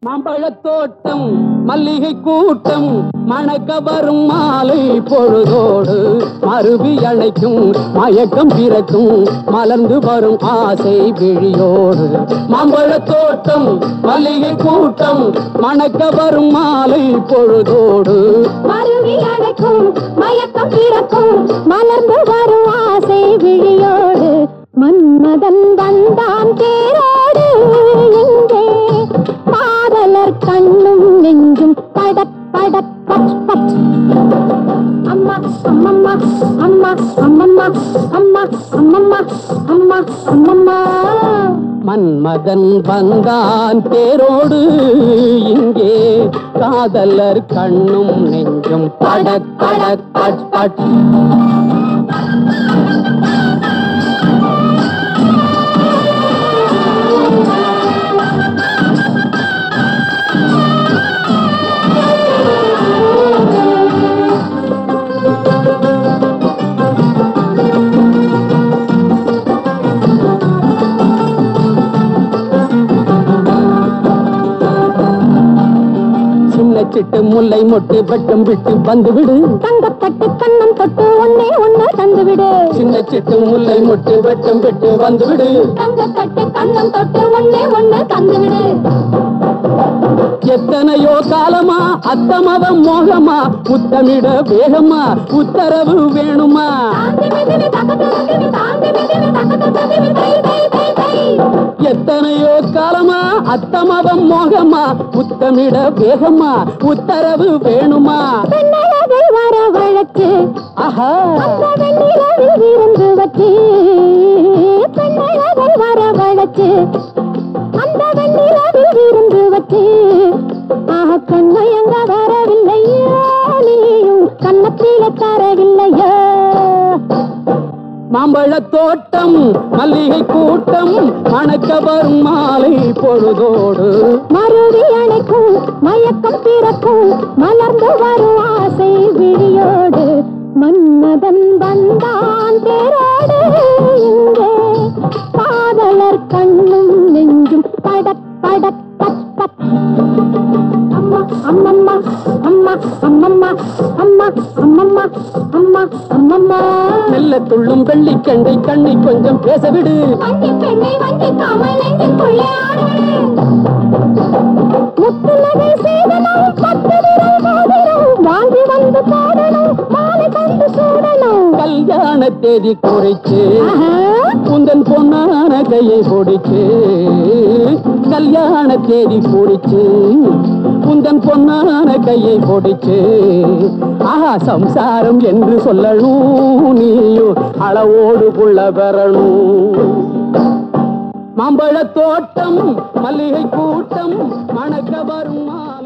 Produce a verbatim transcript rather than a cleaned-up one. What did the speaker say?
மாம்பழத்தோட்டம் மல்லிகை கூட்டம் மணக்க வரும் மாலை பொழுதோடு மருவி அணைக்கும் மயக்கம் பிறக்கும் மலர்ந்து வரும் ஆசை விழியோடு. மாம்பழத்தோட்டம் மல்லிகை கூட்டம் மணக்க வரும் மாலை பொழுதோடு மருவி அணைக்கும் மயக்கம் பிறக்கும் மலர்ந்து வரும் ஆசை விழியோடு. மன்மதன் வந்தான் தேரோடு எங்கே காதலர் கண்ணும் நெஞ்சும் படப் படப் பட் பட். அம்மா அம்மம்மா அம்மா அம்மம்மா அம்மா அம்மம்மா அம்மா அம்மம்மா. மன்மதன் வந்தான் தேரோடு இங்கே காதலர் கண்ணும் நெஞ்சும் படக் படக் பட் பட். சிட்டு முல்லை மொட்டு வெட்டம் விட்டு வந்து விடு. தங்கத்தட்டு கண்ணம் தொட்டு ஒன்னே ஒன்னு தந்து விடு. சின்ன சிட்டு முல்லை மொட்டு வெட்டம் விட்டு வந்து விடு. தங்கத்தட்டு கண்ணம் தொட்டு ஒன்னே ஒன்னு தந்து விடு. எத்தனையோ காலமா அத்தமவம் மோகமா முத்தமிட வேகமா உத்தரவு வேணுமா. எத்தனையோ காலமா அத்தமவம் மோகமா முத்தமிட வேகமா உத்தரவு வேணுமா. பெண்ணழகை வர வழக்கு ஆஹா இருந்து வச்சு. பெண்ணழகை வர வழக்கு அந்த வெண்ணிலவில் இருந்து வச்சு. ஆக கண்மயங்க வரவில்லையோ நீயும் கண்ணத்தில தரவில்லையோ. மாம்பழத்தோட்டம் மல்லிகை கூட்டம் மணக்க வரும் மாலை பொழுதோடு மருவி அணைக்கும் மயக்கம் பிறக்கும் மலர்ந்து வரும் ஆசை விழியோடு. மன்மதன் வந்தான் தேரோடு இங்கே காதலர் கண்ணும் நெஞ்சும் படக் படக் பட் பட். அம்மா அம்மம்மா அம்மா அம்மம்மா அம்மா அம்மம்மா அம்மா அம்மம்மா. மெல்ல துள்ளும் வெள்ளிக்கண்டை கண்ணை கொஞ்சம் பேசவிடு. வண்டி பெண்ணை வண்டி காமல் நெஞ்சுக்குள்ளே ஆடுவிடு. முத்துநகை சேதனம் பத்து விரல் மோதிரம் வாங்கி வந்து போடணும் மாலை கண்டு சூடணும். கல்யாண தேதி குறிச்சு உந்தன் பொன்னான கையை பொடிச்சு. கல்யாண தேதி குறிச்சு உந்தன் பொன்னான கையை பொடிச்சு. ஆஹா சம்சாரம் என்று சொல்லணும் நீயும் அளவோடு புள்ள பெறணும். மாம்பழத்தோட்டம் மல்லிகை கூட்டம் மணக்க வரும் மாலை